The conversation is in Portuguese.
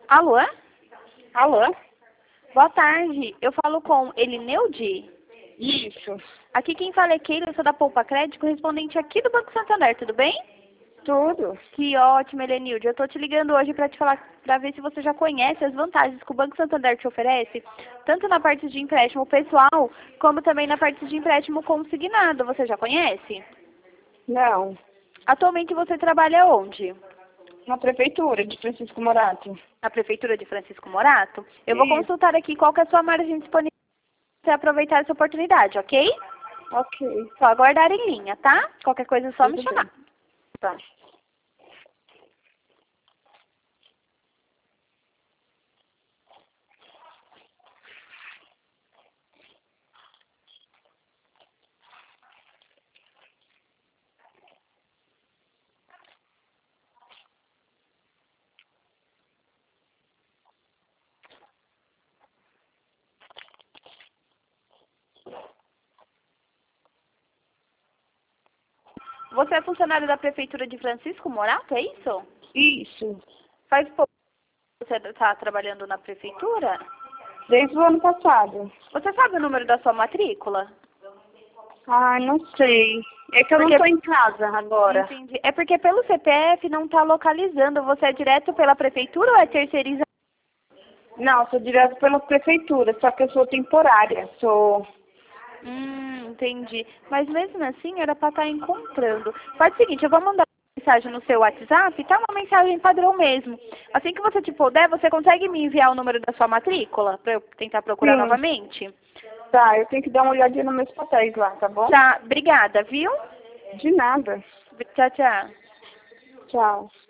Alô? Alô? Boa tarde. Eu falo com Elineude? Isso. Aqui quem fala é Keila, eu sou da Poupa Crédito, correspondente aqui do Banco Santander, tudo bem? Tudo. Que ótimo, Elenilde. Eu tô te ligando hoje para te falar, para ver se você já conhece as vantagens que o Banco Santander te oferece, tanto na parte de empréstimo pessoal, como também na parte de empréstimo consignado. Você já conhece? Não. Atualmente você trabalha onde? Na prefeitura de Francisco Morato. Na Prefeitura de Francisco Morato? Eu vou Isso. consultar aqui qual que é a sua margem disponível para aproveitar essa oportunidade, ok? Ok. Só aguardar em linha, tá? Qualquer coisa é só me Tudo chamar. bem. Tá. Você é funcionário da Prefeitura de Francisco Morato, é isso? Isso. Faz pouco que você está trabalhando na Prefeitura? Desde o ano passado. Você sabe o número da sua matrícula? Ah, não sei. É que eu não Porque, tô em casa agora. entendi. É porque pelo CPF não está localizando. Você é direto pela Prefeitura ou é terceirizado? Não, sou direto pela prefeitura, só que eu sou temporária. Sou... Entendi. Mas mesmo assim era para estar encontrando. Faz o seguinte, eu vou mandar uma mensagem no seu WhatsApp, tá uma mensagem padrão mesmo. Assim que você te puder, você consegue me enviar o número da sua matrícula para eu tentar procurar Sim. novamente? Tá, eu tenho que dar uma olhadinha nos meus papéis lá, tá bom? Tá, obrigada, viu? De nada. Tchau, tchau. Tchau.